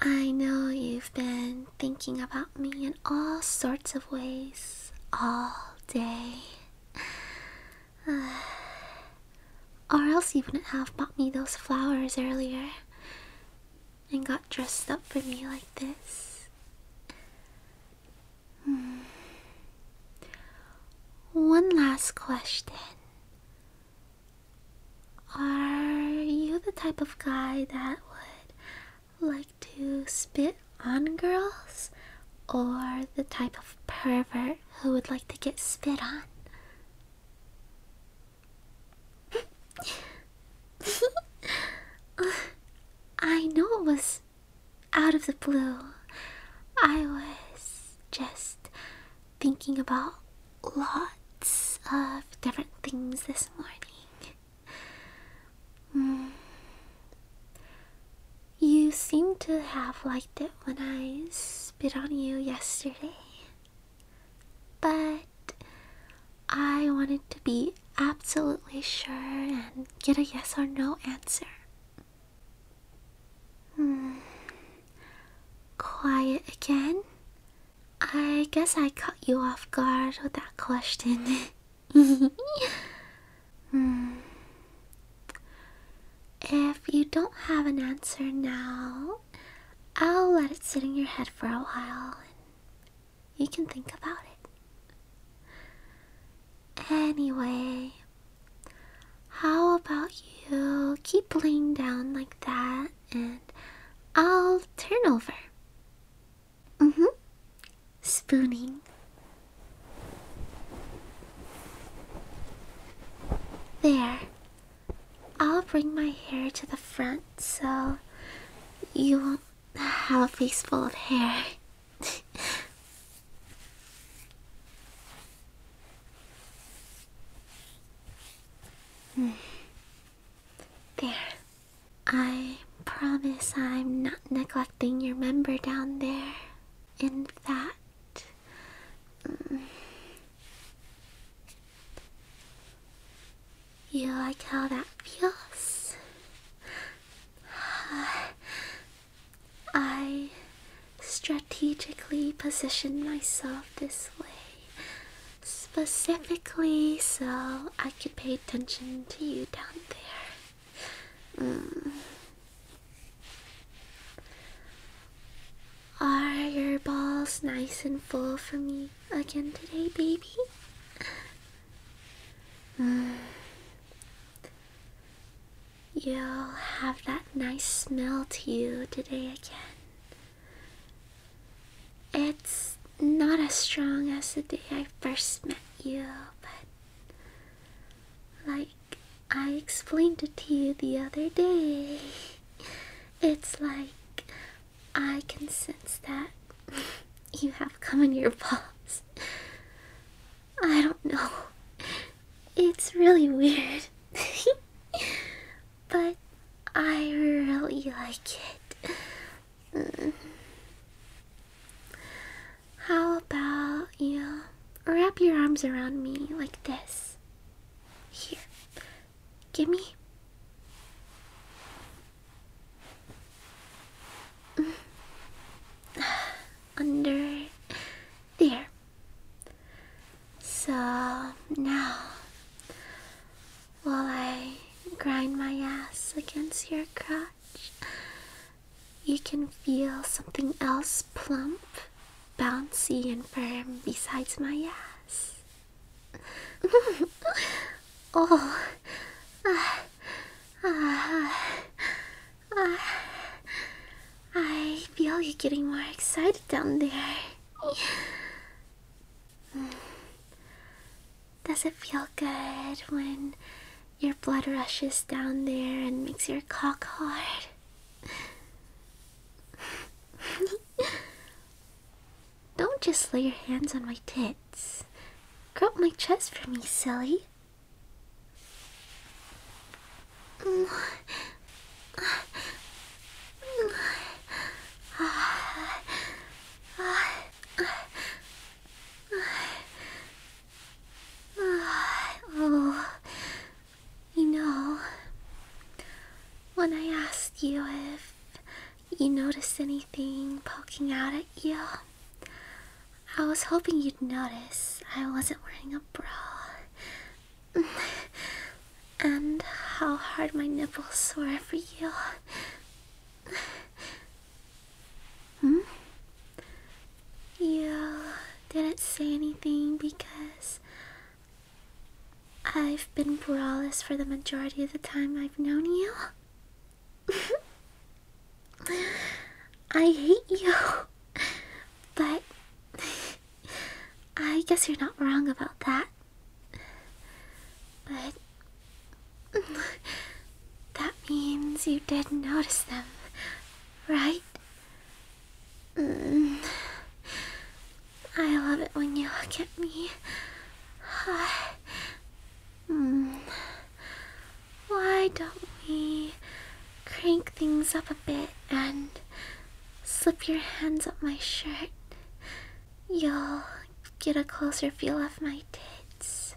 I know you've been thinking about me in all sorts of ways all day. Or else you wouldn't have bought me those flowers earlier and got dressed up for me like this. One last question. Are you the type of guy that would like to spit on girls? Or the type of pervert who would like to get spit on? I know it was out of the blue. I was just thinking about lots of different things this morning. You seem to have liked it when I spit on you yesterday. But I wanted to be absolutely sure and get a yes or no answer. Quiet again? I guess I caught you off guard with that question. If you don't have an answer now, I'll let it sit in your head for a while and you can think about it. Anyway, how about you keep laying down like that and I'll turn over. Spooning. There. I'll bring my hair to the front so you won't have a face full of hair. There. I promise I'm not neglecting your member down there. In fact, you like how that feels? I strategically positioned myself this way specifically so I could pay attention to you down there. Are your balls nice and full for me again today, baby? You'll have that nice smell to you today again. It's not as strong as the day I first met you, but like I explained it to you the other day, it's like I can sense that you have cum in your balls. I don't know. It's really weird. But I really like it. How about you wrap your arms around me like this? Here. Gimme. Under there. So now, while I grind my ass against your crotch, you can feel something else plump, bouncy, and firm besides my ass. Oh, I feel you getting more excited down there. Does it feel good when your blood rushes down there and makes your cock hard? Don't just lay your hands on my tits. Grab my chest for me, silly. Oh, when I asked you if you notice anything poking out at you. I was hoping you'd notice I wasn't wearing a bra. And how hard my nipples were for you. You didn't say anything because I've been braless for the majority of the time I've known you. I hate you, but I guess you're not wrong about that. But that means you did notice them, right? I love it when you look at me. Why don't we crank things up a bit and slip your hands up my shirt? You'll get a closer feel of my tits.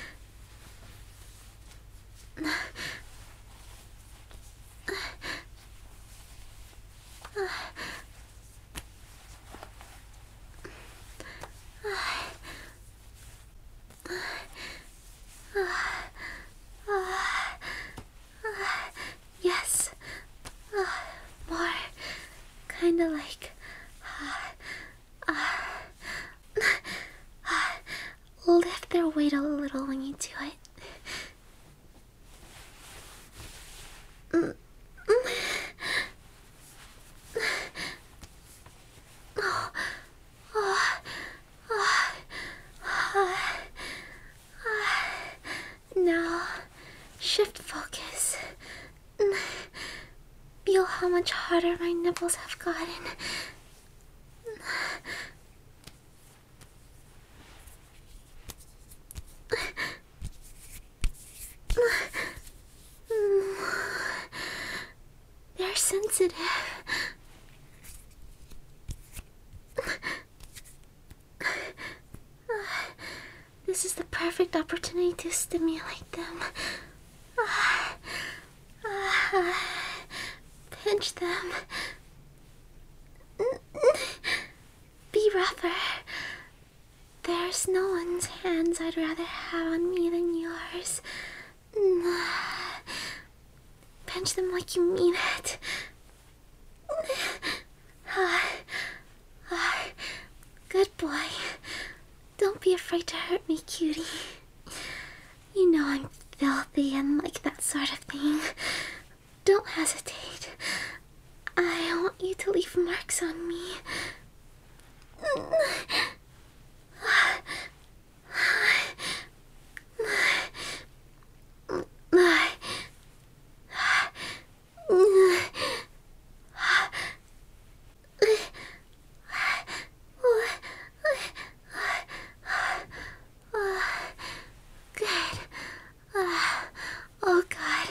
Yes. More. Kinda like... lift their weight a little when you do it. Now, shift focus. Feel how much harder my nipples have gotten. They're sensitive. This is the perfect opportunity to stimulate them. Pinch them. Be rougher. There's no one's hands I'd rather have on me than yours. Pinch them like you mean it. Good boy. Don't be afraid to hurt me, cutie. You know I'm filthy and like that sort of thing. Don't hesitate. I want you to leave marks on me. Oh God,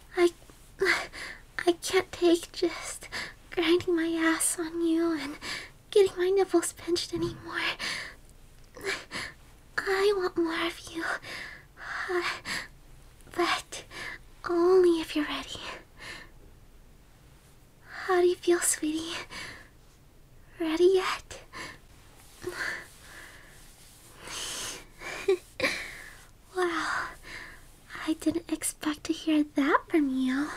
I can't take just grinding my ass on you and getting my nipples pinched anymore. I want more of you, but only if you're ready. How do you feel, sweetie? Ready yet? Wow, I didn't expect to hear that from you.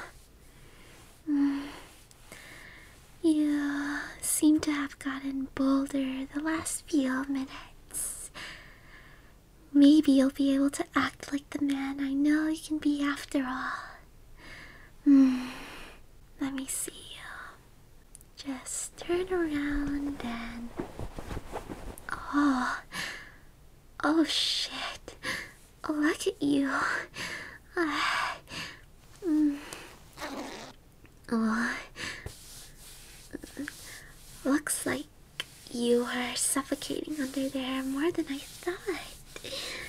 You seem to have gotten bolder the last few minutes. Maybe you'll be able to act like the man I know you can be after all. Let me see you. Just turn around and... Oh shit. Look at you. Looks like you are suffocating under there more than I thought.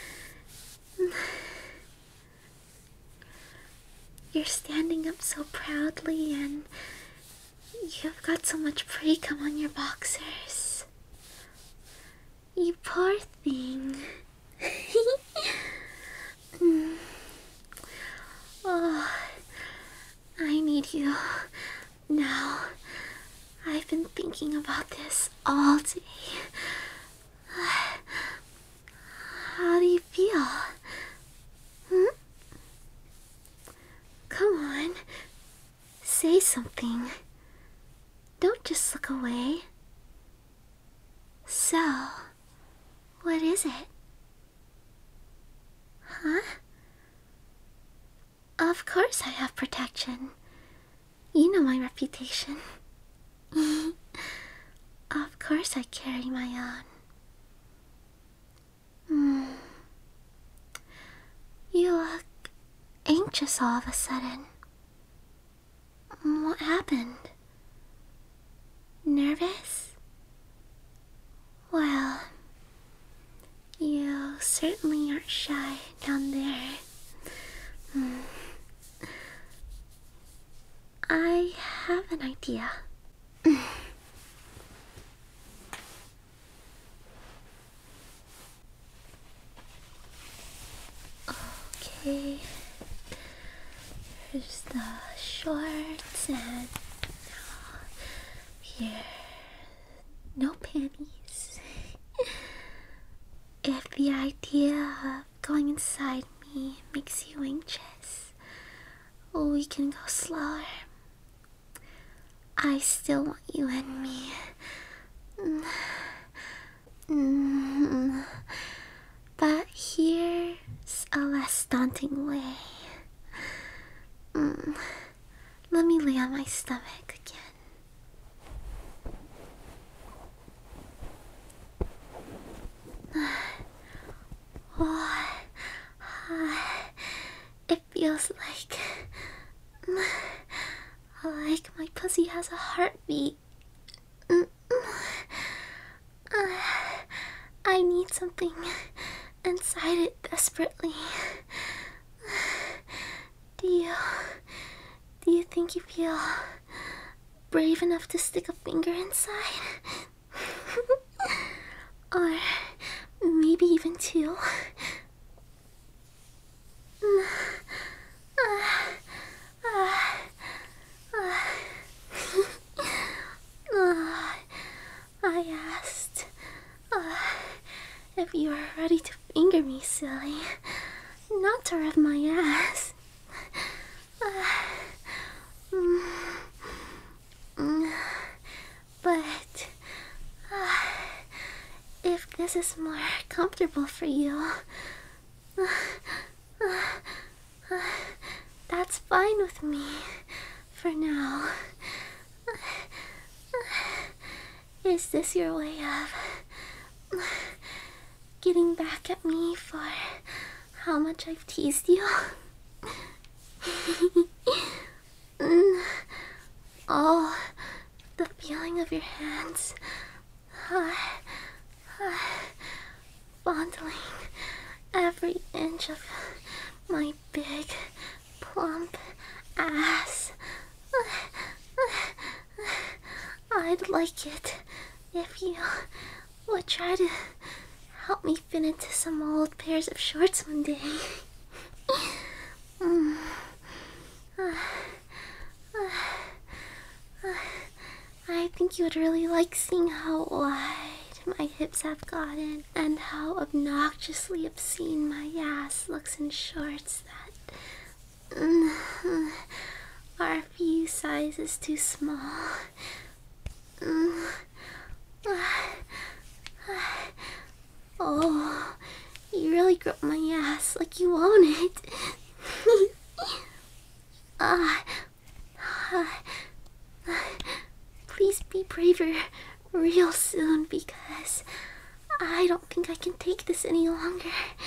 You're standing up so proudly and you've got so much pre-cum on your boxers. You poor thing. Oh, I need you now. I've been thinking about this all day. How do you feel? Hmm? Come on. Say something. Don't just look away. So, what is it? Huh? Of course I have protection. You know my reputation. Of course I carry my own. You look anxious all of a sudden. What happened? Nervous? Well, you certainly aren't shy down there. I have an idea. Okay. Here's the shorts and here, no panties. If the idea of going inside me makes you anxious, we can go slower. I still want you in me. But here's a less daunting way. Let me lay on my stomach again. It feels like my pussy has a heartbeat. I need something inside it desperately. Do you think you feel brave enough to stick a finger inside? Or maybe even two? I asked if you were ready to finger me, silly. Not to rub my ass. But if this is more comfortable for you, that's fine with me for now. Is this your way of getting back at me for how much I've teased you? Oh, the feeling of your hands fondling every inch of my big, plump ass. I'd like it if you would try to help me fit into some old pairs of shorts one day. I think you would really like seeing how wide my hips have gotten and how obnoxiously obscene my ass looks in shorts that are a few sizes too small. Oh, you really grip my ass like you own it. Please be braver real soon because I don't think I can take this any longer.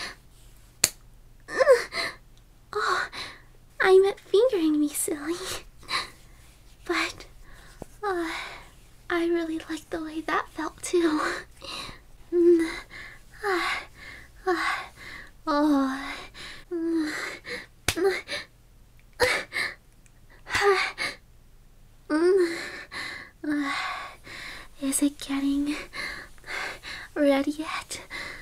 Oh, I meant fingering me, silly. But I really like the way that felt too. Is it getting ready yet?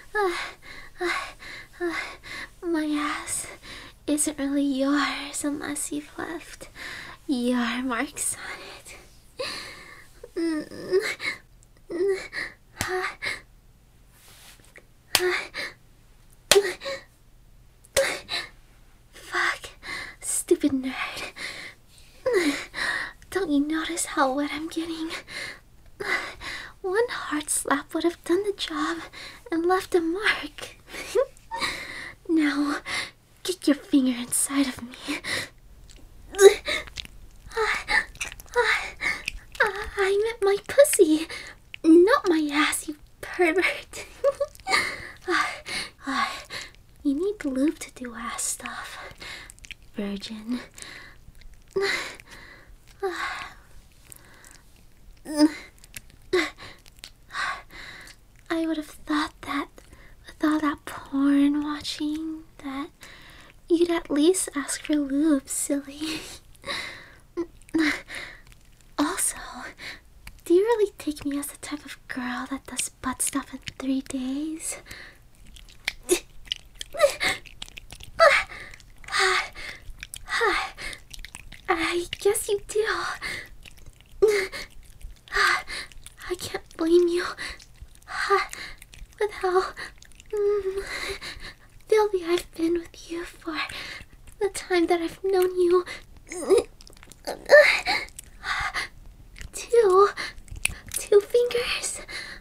My ass isn't really yours unless you've left your marks on it. Fuck. Stupid nerd. Don't you notice how wet I'm getting? One hard slap would have done the job and left a mark. Now, get your finger inside of me. I meant my pussy, not my ass, you pervert. You need lube to do ass stuff, virgin. I would have thought that with all that porn watching, that you'd at least ask for lube, silly. Also, do you really take me as the type of girl that does butt stuff in 3 days? I guess you do. I can't blame you. With how filthy I've been with you for the time that I've known you. Two fingers.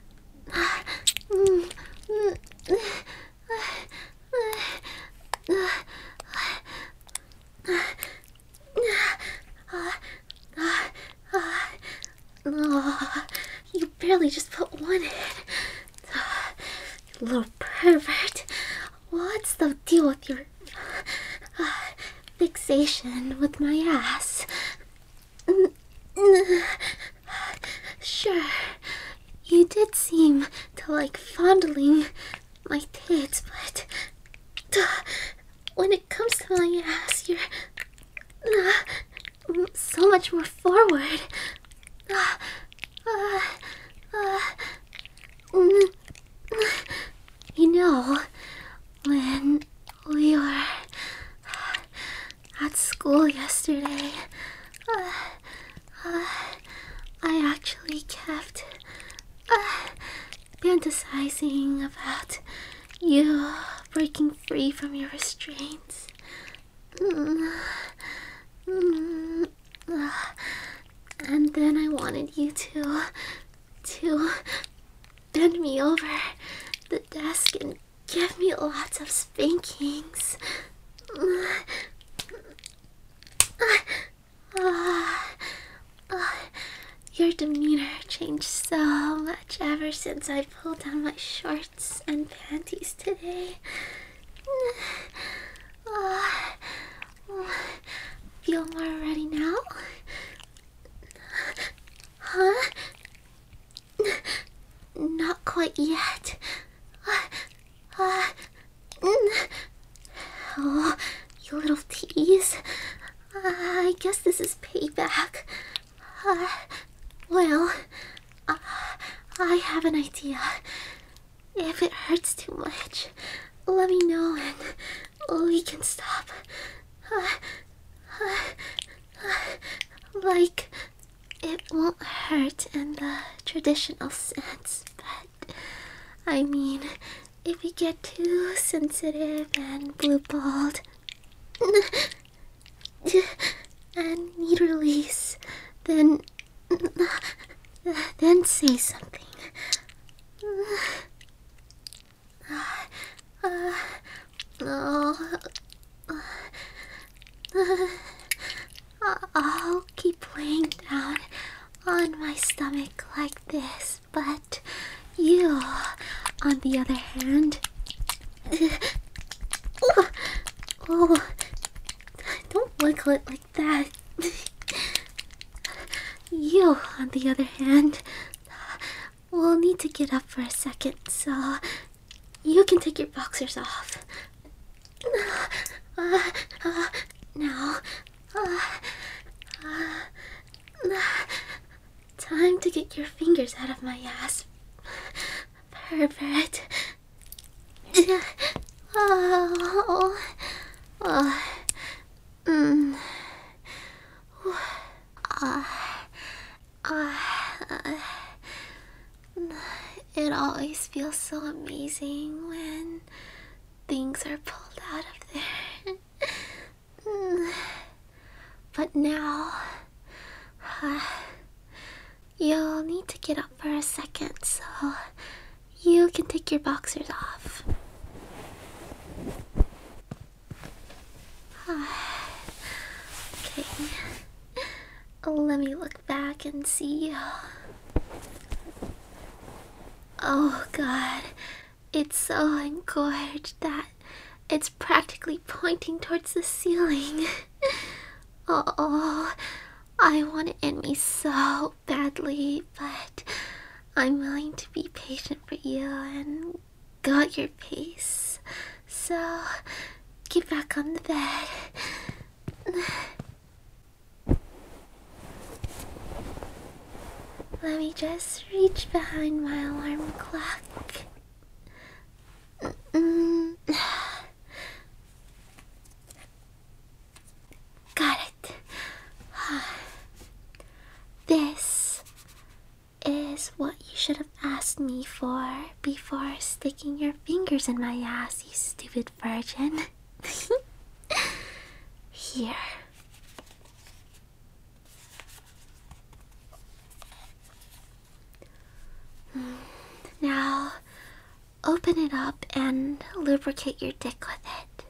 Oh, you barely just put one in. You little pervert. What's the deal with your fixation with my ass? Sure, you did seem to like fondling my tits, but when it comes to my ass, you're so much more forward. You know, when we were at school yesterday, I actually kept fantasizing about you breaking free from your restraints. And then I wanted you to bend me over the desk and give me lots of spankings. Your demeanor changed so much ever since I pulled down my shorts and panties today. Feel more ready now? Huh? Not quite yet. Oh, you little tease. I guess this is payback. Well, I have an idea. If it hurts too much, let me know and we can stop. Like, it won't hurt in the traditional sense, but I mean, if you get too sensitive and blue-balled and need release, then say something. I'll keep laying down on my stomach like this, but you, on the other hand, oh, don't wiggle it like that. You, on the other hand, will need to get up for a second, so you can take your boxers off. Now, time to get your fingers out of my ass, pervert. It always feels so amazing when things are pulled out of there. But now, you'll need to get up for a second so you can take your boxers off. Okay, let me look back and see you. Oh god, it's so engorged that it's practically pointing towards the ceiling. Oh, I want to end me so badly, but I'm willing to be patient for you and go at your pace. So, get back on the bed. Let me just reach behind my alarm clock. Got it. This is what you should have asked me for before sticking your fingers in my ass, you stupid virgin. Here. Now, open it up and lubricate your dick with it.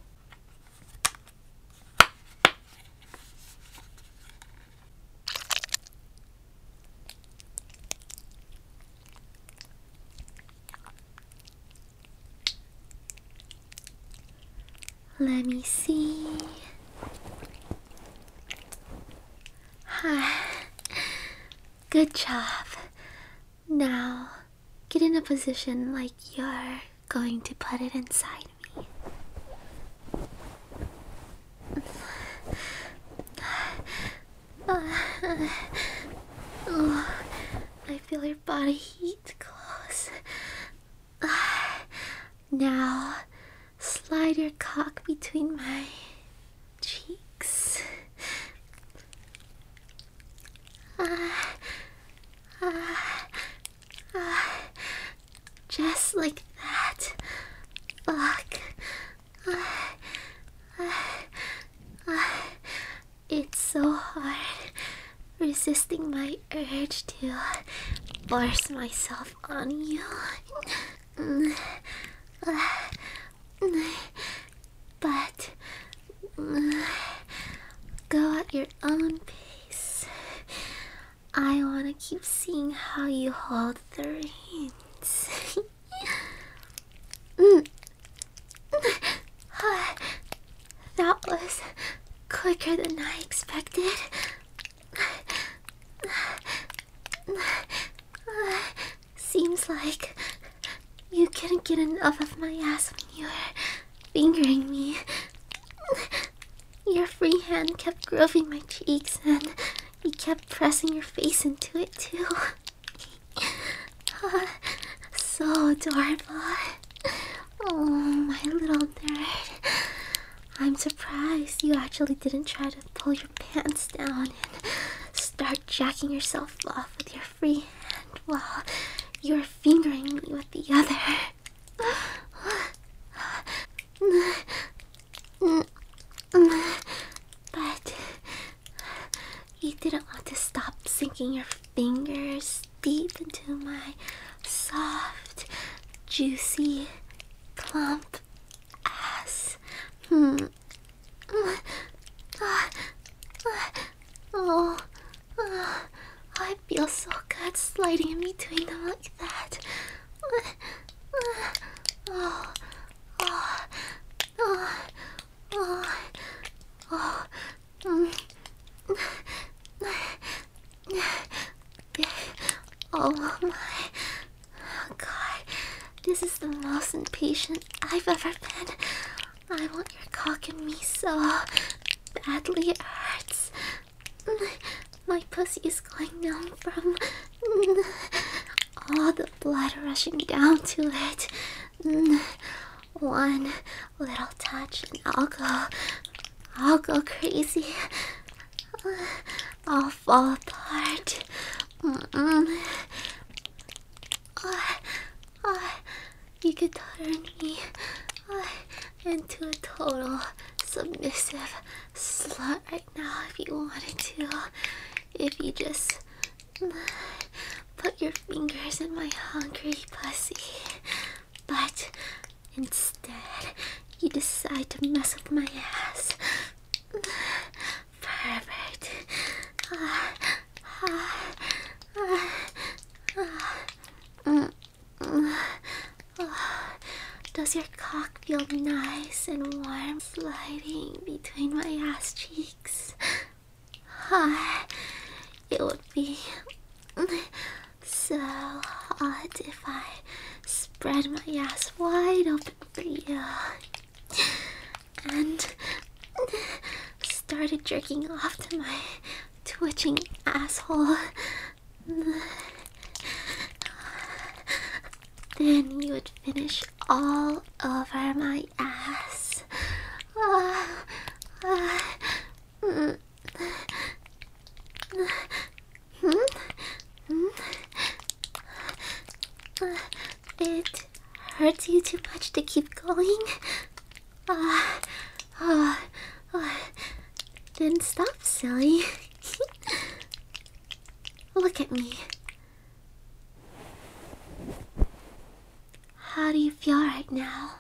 Let me see. Good job. Now, get in a position like you're going to put it inside me. Oh, I feel your body heat close. Now, slide your cock between my cheeks. Just like that. Fuck. It's so hard resisting my urge to force myself on you. But go at your own pace. I want to keep seeing how you hold the reins. That was quicker than I expected. Seems like you couldn't get enough of my ass when you were fingering me. Your free hand kept groping my cheeks and you kept pressing your face into it too. So adorable. Oh, my little nerd. I'm surprised you actually didn't try to pull your pants down and start jacking yourself off with your free hand while you were fingering me with the other. But you didn't want to stop sinking your fingers deep into my soft, juicy, plump ass. I feel so good sliding in between them like that. Oh my god, this is the most impatient I've ever been. I want your cock in me so badly it hurts. My pussy is going numb from all the blood rushing down to it. One little touch and I'll go crazy. I'll fall apart. You could turn me into a total submissive slut right now if you wanted to. If you just put your fingers in my hungry pussy. But instead, you decide to mess with my ass. Pervert. Does your cock feel nice and warm sliding between my ass cheeks? It would be so hot if I spread my ass wide open for you and started jerking off to my twitching asshole. Then you would finish all over my ass. It hurts you too much to keep going? Then stop, silly. Look at me. How do you feel right now?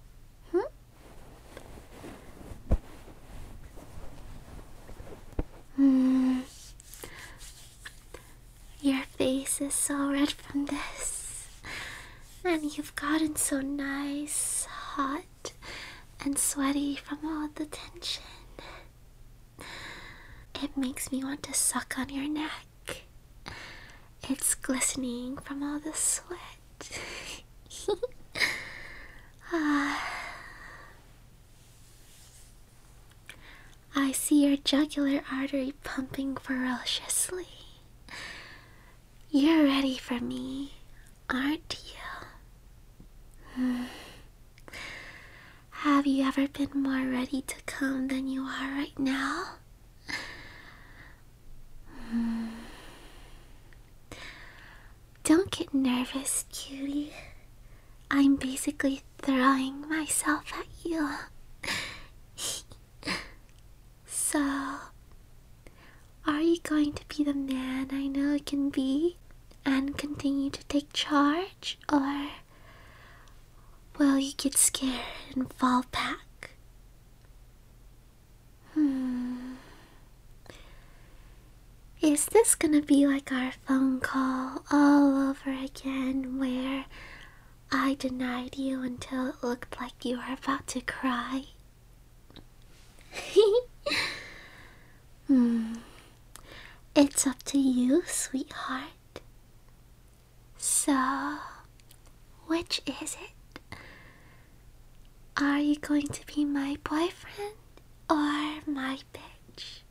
Your face is so red from this, and you've gotten so nice, hot, and sweaty from all the tension. It makes me want to suck on your neck. It's glistening from all the sweat. I see your jugular artery pumping ferociously. You're ready for me, aren't you? Have you ever been more ready to come than you are right now? Don't get nervous, cutie. I'm basically throwing myself at you. So, are you going to be the man I know it can be and continue to take charge, or will you get scared and fall back? Is this gonna be like our phone call all over again, where I denied you until it looked like you were about to cry? It's up to you, sweetheart. So, which is it? Are you going to be my boyfriend or my bitch?